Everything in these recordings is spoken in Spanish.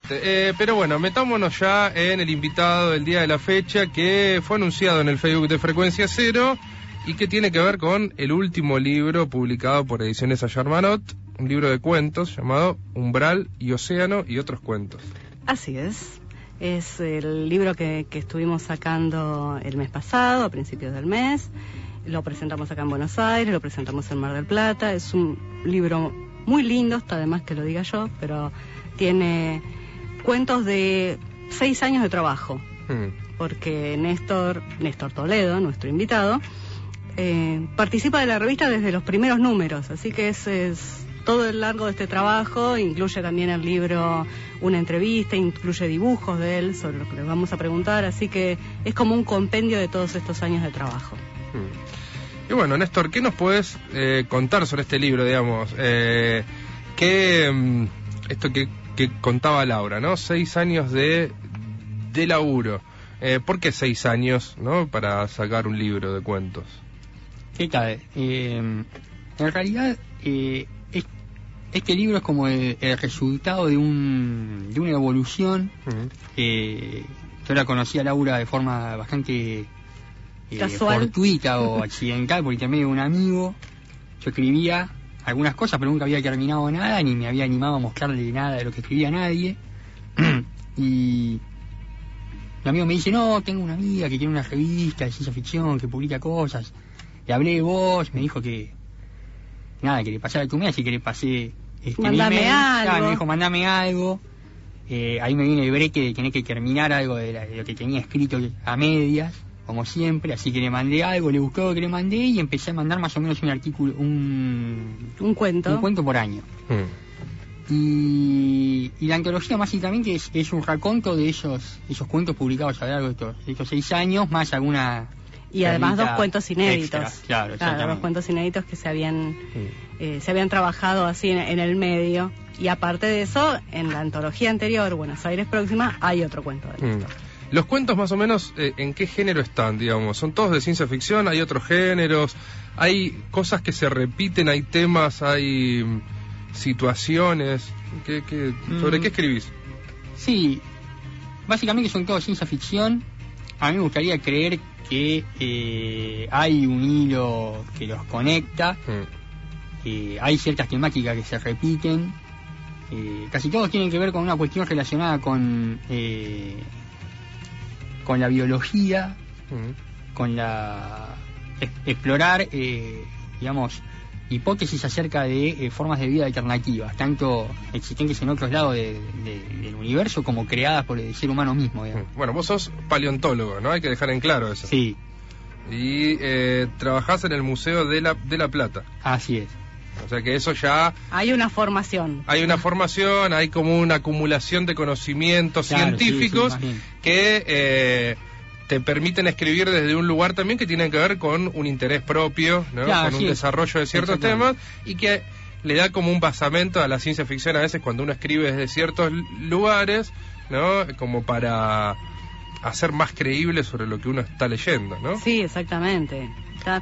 Exactamente. Pero bueno, metámonos ya en el invitado del día de la fecha, que fue anunciado en el Facebook de Frecuencia Cero y que tiene que ver con el último libro publicado por Ediciones Ayarmanot, un libro de cuentos llamado Umbral y Océano y otros cuentos. Así es. Es el libro que estuvimos sacando el mes pasado, a principios del mes. Lo presentamos acá en Buenos Aires, lo presentamos en Mar del Plata. Es un libro muy lindo, está de más que lo diga yo, pero tiene cuentos de 6 años de trabajo. Porque Néstor Toledo, nuestro invitado, participa de la revista desde los primeros números, así que es todo el largo de este trabajo. Incluye también el libro una entrevista, incluye dibujos de él sobre lo que les vamos a preguntar, así que es como un compendio de todos estos años de trabajo. Y bueno, Néstor, ¿qué nos puedes contar sobre este libro, digamos? Esto que contaba Laura, ¿no? 6 años de laburo. ¿Por qué 6 años, no, para sacar un libro de cuentos? ¿Qué tal? En realidad, este libro es como el resultado de una evolución. Yo la conocí a Laura de forma bastante fortuita o accidental por intermedio de un amigo. Yo escribía algunas cosas, pero nunca había terminado nada, ni me había animado a mostrarle nada de lo que escribía a nadie. Y mi amigo me dice, no, tengo una amiga que tiene una revista de ciencia ficción, que publica cosas. Le hablé de vos, me dijo que nada, que le pasara tu mail, así que le pasé mandame algo. Claro, me dijo, mandame algo. Ahí me viene el breque de tener que terminar algo de lo que tenía escrito a medias, como siempre, así que le mandé algo, le gustó lo que le mandé y empecé a mandar más o menos un artículo, un cuento por año. Y la antología básicamente es un raconto de esos cuentos publicados a lo largo de estos 6 años, más alguna... Y además 2 cuentos inéditos. Extra, claro, 2 cuentos inéditos que se habían trabajado así en el medio. Y aparte de eso, en la antología anterior, Buenos Aires Próxima, hay otro cuento de Néstor. Los cuentos más o menos, ¿en qué género están, digamos? ¿Son todos de ciencia ficción? ¿Hay otros géneros? ¿Hay cosas que se repiten? ¿Hay temas? ¿Hay situaciones? ¿Sobre qué escribís? Sí, básicamente son todos ciencia ficción. A mí me gustaría creer que hay un hilo que los conecta. Hay ciertas temáticas que se repiten. Casi todos tienen que ver con una cuestión relacionada con la biología, con la explorar, digamos, hipótesis acerca de formas de vida alternativas, tanto existentes en otros lados del universo como creadas por el ser humano mismo. Bueno, vos sos paleontólogo, ¿no? Hay que dejar en claro eso. Sí. Y trabajás en el Museo de la Plata. Así es. O sea que eso ya... Hay una formación. Hay como una acumulación de conocimientos científicos que te permiten escribir desde un lugar también que tiene que ver con un interés propio, ¿no? Con un desarrollo de ciertos temas y que le da como un basamento a la ciencia ficción a veces cuando uno escribe desde ciertos lugares, ¿no? Como para hacer más creíble sobre lo que uno está leyendo, ¿no? Sí, exactamente.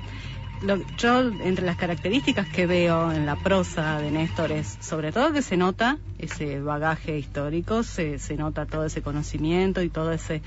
Yo, entre las características que veo en la prosa de Néstor es, sobre todo, que se nota ese bagaje histórico, se nota todo ese conocimiento y todo ese...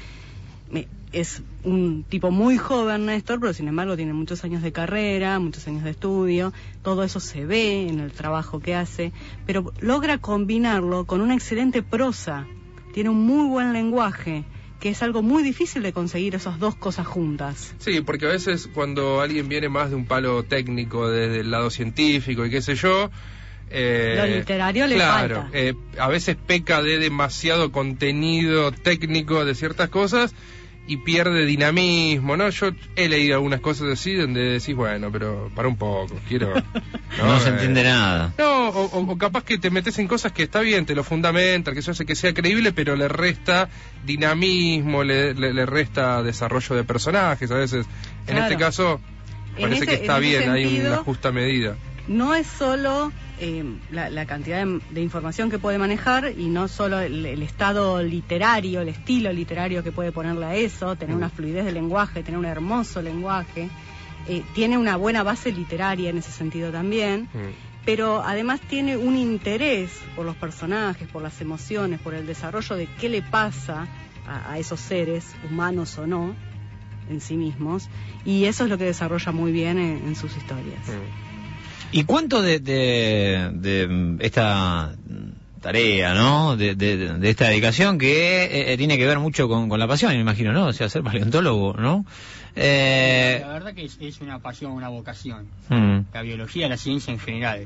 Es un tipo muy joven, Néstor, pero sin embargo tiene muchos años de carrera, muchos años de estudio, todo eso se ve en el trabajo que hace, pero logra combinarlo con una excelente prosa, tiene un muy buen lenguaje, que es algo muy difícil de conseguir esas 2 cosas juntas. Sí, porque a veces cuando alguien viene más de un palo técnico, desde el lado científico y qué sé yo... lo literario le falta. A veces peca de demasiado contenido técnico de ciertas cosas y pierde dinamismo, ¿no? Yo he leído algunas cosas así donde decís, bueno, pero para un poco, quiero... No se entiende nada. No, o capaz que te metes en cosas que está bien, te lo fundamentan, que eso hace que sea creíble, pero le resta dinamismo, le resta desarrollo de personajes a veces. En este caso, parece que está bien, hay una justa medida. No es solo la cantidad de información que puede manejar y no solo el estado literario, el estilo literario que puede ponerle a eso, tener una fluidez de lenguaje, tener un hermoso lenguaje, tiene una buena base literaria en ese sentido también, pero además tiene un interés por los personajes, por las emociones, por el desarrollo de qué le pasa a esos seres, humanos o no, en sí mismos, y eso es lo que desarrolla muy bien en sus historias. ¿Y cuánto de esta tarea, ¿no? De esta dedicación que tiene que ver mucho con la pasión, me imagino, ¿no? O sea, ser paleontólogo, ¿no? La verdad que es una pasión, una vocación. La biología, la ciencia en general.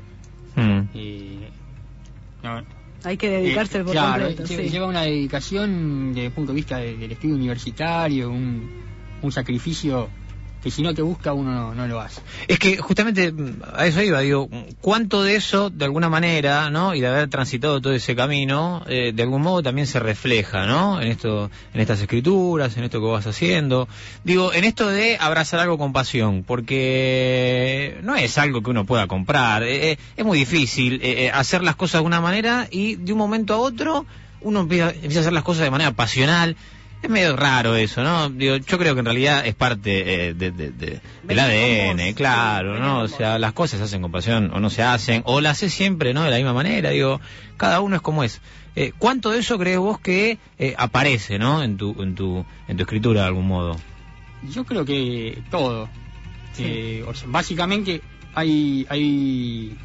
No, hay que dedicarse por claro, completo. Lleva una dedicación desde el punto de vista del estudio universitario, un sacrificio que si no te busca uno no lo hace. Es que justamente a eso iba, digo, ¿cuánto de eso, de alguna manera, ¿no? Y de haber transitado todo ese camino, de algún modo también se refleja, ¿no? En estas escrituras, en esto que vas haciendo. Digo, en esto de abrazar algo con pasión, porque no es algo que uno pueda comprar. Es muy difícil hacer las cosas de una manera y de un momento a otro uno empieza a hacer las cosas de manera pasional. Es medio raro eso, ¿no? Digo, yo creo que en realidad es parte del ADN, claro, ¿no? O sea, las cosas se hacen con pasión o no se hacen, o las haces siempre, ¿no? De la misma manera, digo, cada uno es como es. ¿Cuánto de eso crees vos que aparece, ¿no? En tu escritura de algún modo? Yo creo que todo. O sea, básicamente hay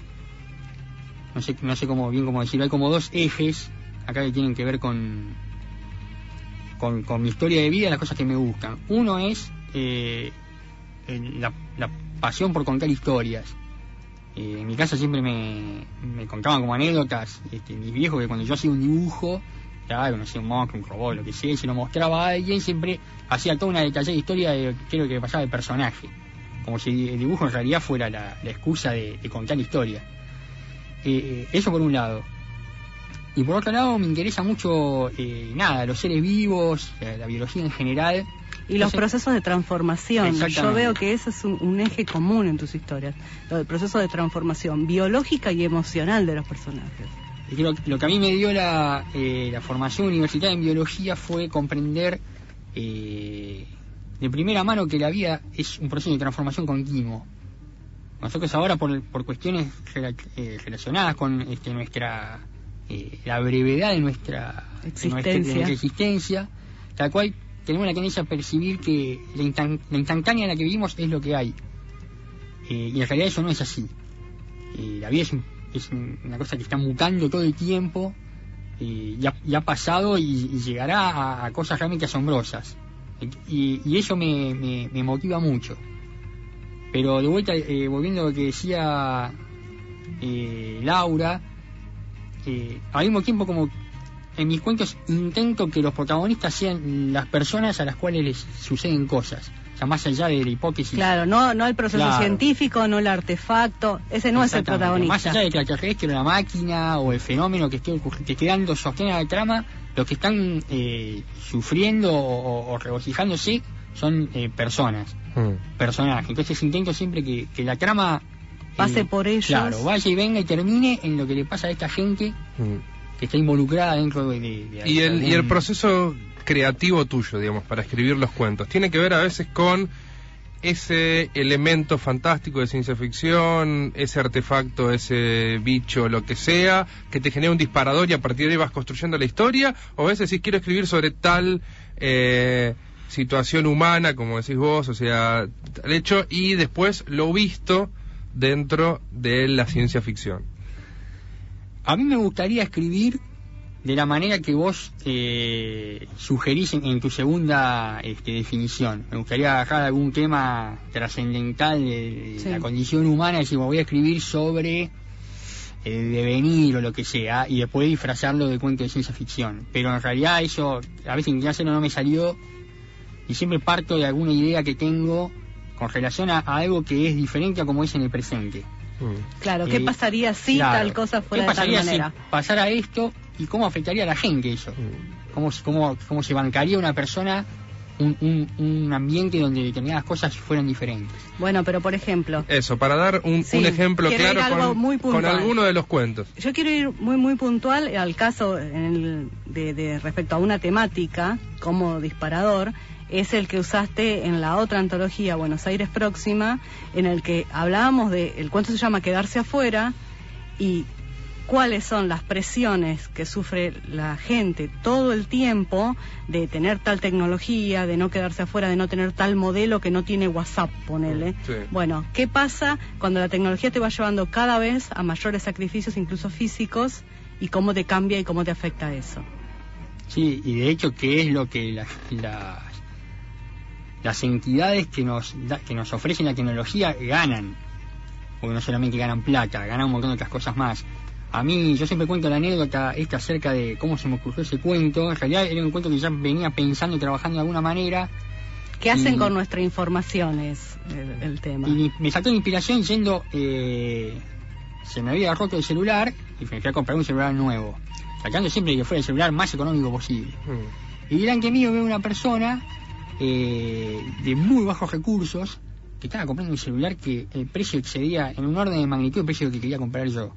no sé cómo decirlo, hay como dos ejes acá que tienen que ver con mi historia de vida, las cosas que me gustan. Uno es la pasión por contar historias. En mi casa siempre me contaban como anécdotas mis viejos, que cuando yo hacía un dibujo, claro, no sé, un monstruo, un robot, lo que sea, y se lo mostraba a alguien, siempre hacía toda una detallada historia de qué es lo que pasaba del personaje, como si el dibujo en realidad fuera la excusa de contar historia. Eso por un lado. Y por otro lado me interesa mucho los seres vivos, la biología en general. Y los procesos de transformación. Yo veo que ese es un eje común en tus historias. El proceso de transformación biológica y emocional de los personajes. Y lo que a mí me dio la formación universitaria en biología fue comprender de primera mano que la vida es un proceso de transformación continuo. Nosotros ahora por cuestiones relacionadas con nuestra... la brevedad de nuestra existencia, tal cual tenemos la tendencia a percibir que la instantánea en la que vivimos es lo que hay, y en realidad eso no es así. La vida es una cosa que está mutando todo el tiempo, ya ha pasado y llegará a cosas realmente asombrosas, y eso me motiva mucho. Pero de vuelta, volviendo a lo que decía Laura, al mismo tiempo, como en mis cuentos intento que los protagonistas sean las personas a las cuales les suceden cosas, o sea, más allá de la hipótesis. Claro, no el proceso científico, no el artefacto, ese no es el protagonista. Más allá de que la extraterrestre o la máquina o el fenómeno que esté dando sostén a la trama, los que están sufriendo o regocijándose son personas, personajes. Entonces intento siempre que la trama pase por ellos. Claro, vaya y venga y termine en lo que le pasa a esta gente que está involucrada dentro de y el proceso creativo tuyo, digamos, para escribir los cuentos, tiene que ver a veces con ese elemento fantástico de ciencia ficción, ese artefacto, ese bicho, lo que sea, que te genera un disparador y a partir de ahí vas construyendo la historia, o a veces si quiero escribir sobre tal situación humana, como decís vos, o sea, el hecho, y después lo visto dentro de la ciencia ficción. A mí me gustaría escribir de la manera que vos sugerís en tu segunda definición. Me gustaría agarrar algún tema trascendental de la condición humana y decir, voy a escribir sobre el devenir o lo que sea, y después disfrazarlo de cuento de ciencia ficción. Pero en realidad eso, a veces intenté hacerlo, no me salió, y siempre parto de alguna idea que tengo con relación a algo que es diferente a como es en el presente. Claro, ¿qué pasaría si tal cosa fuera de tal manera? ¿Qué pasaría si pasara esto y cómo afectaría a la gente eso? ¿Cómo se bancaría una persona un ambiente donde determinadas cosas fueran diferentes. Bueno, pero por ejemplo... Eso, para dar un ejemplo claro con alguno de los cuentos. Yo quiero ir muy puntual al caso de respecto a una temática como disparador, es el que usaste en la otra antología, Buenos Aires Próxima, en el que hablábamos el cuento se llama Quedarse Afuera, y cuáles son las presiones que sufre la gente todo el tiempo de tener tal tecnología, de no quedarse afuera, de no tener tal modelo que no tiene WhatsApp, ponele. Sí. Bueno, ¿qué pasa cuando la tecnología te va llevando cada vez a mayores sacrificios, incluso físicos, y cómo te cambia y cómo te afecta eso? Sí, y de hecho, ¿qué es lo que las entidades que nos ofrecen la tecnología ganan? Porque no solamente ganan plata, ganan un montón de otras cosas más. A mí, yo siempre cuento la anécdota esta acerca de cómo se me ocurrió ese cuento. En realidad era un cuento que ya venía pensando y trabajando de alguna manera. ¿Qué hacen con nuestra información? Es el tema. Y me saltó la inspiración yendo... se me había roto el celular y me fui a comprar un celular nuevo, tratando siempre de que fuera el celular más económico posible. Y delante mío veo una persona de muy bajos recursos que estaba comprando un celular que el precio excedía en un orden de magnitud el precio que quería comprar yo.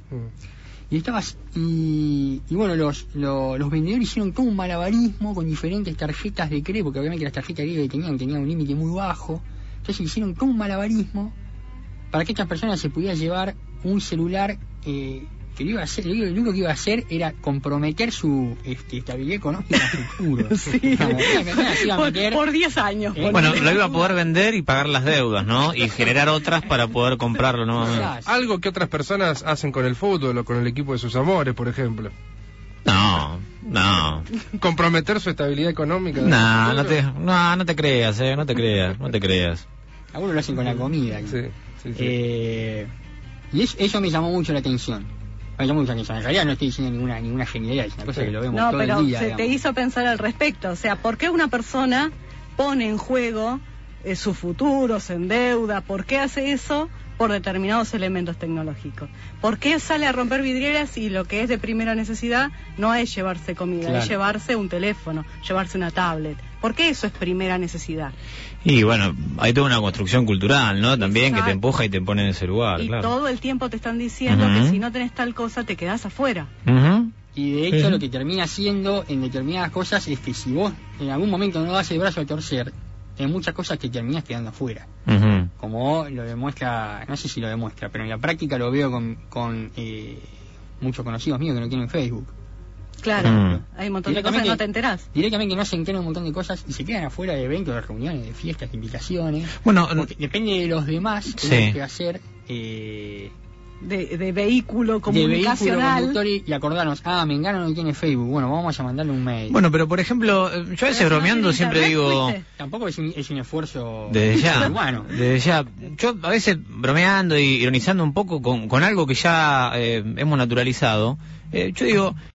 Y bueno, los vendedores hicieron todo un malabarismo con diferentes tarjetas de crédito, porque obviamente las tarjetas de crédito tenían un límite muy bajo. Entonces hicieron todo un malabarismo para que estas personas se pudieran llevar un celular que lo único que iba a hacer era comprometer su estabilidad económica a futuro. Sí. Por 10 años. Bueno, lo iba a poder vender y pagar las deudas, ¿no? Y generar otras para poder comprarlo nuevamente. Algo que otras personas hacen con el fútbol o con el equipo de sus amores, por ejemplo. No. Comprometer su estabilidad económica. No te creas, no te creas. Algunos lo hacen con la comida. Sí. Y eso me llamó mucho la atención. En realidad no estoy diciendo ninguna genialidad, es una cosa que lo vemos todo el día. No, pero se te hizo pensar al respecto. O sea, ¿por qué una persona pone en juego su futuro, se endeuda? ¿Por qué hace eso? Por determinados elementos tecnológicos. ¿Por qué sale a romper vidrieras y lo que es de primera necesidad no es llevarse comida, claro, es llevarse un teléfono, llevarse una tablet? ¿Por qué eso es primera necesidad? Y bueno, hay toda una construcción cultural, ¿no? También, exacto, que te empuja y te pone en ese lugar. Y claro, todo el tiempo te están diciendo que si no tenés tal cosa te quedás afuera. Y de hecho lo que termina haciendo en determinadas cosas es que si vos en algún momento no das el brazo a torcer, en muchas cosas te terminás quedando afuera. Como lo demuestra, no sé si lo demuestra, pero en la práctica lo veo con muchos conocidos míos que no tienen Facebook. Claro, hay un montón de cosas que no te enterás. Directamente no se enteran un montón de cosas y se quedan afuera de eventos, de reuniones, de fiestas, de invitaciones. Bueno, depende de los demás, tenés que hacer... de vehículo comunicacional. Y acordarnos, Mengano no tiene Facebook, bueno, vamos a mandarle un mail. Bueno, pero por ejemplo, yo a veces bromeando siempre digo... Tampoco es un esfuerzo desde ya, humano. Desde ya. Yo a veces bromeando y ironizando un poco con algo que ya hemos naturalizado, yo digo...